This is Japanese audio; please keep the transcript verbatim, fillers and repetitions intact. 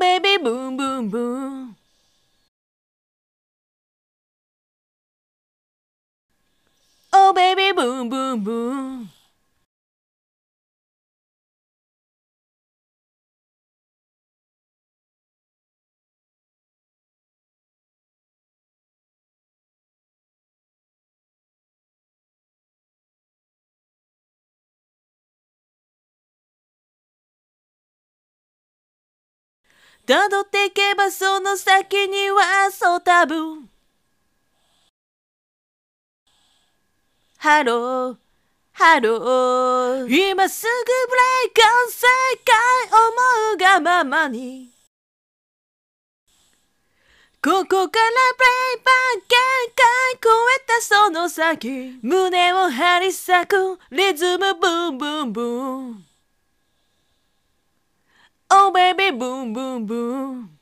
baby boom boom boom Oh baby boom boom boomたどっていけばその先にはそう多分ハローハロー今すぐブレイクオン世界思うがままにここからブレイバー限界超えたその先胸を張り裂くリズムブンブンブンOh baby boom boom boom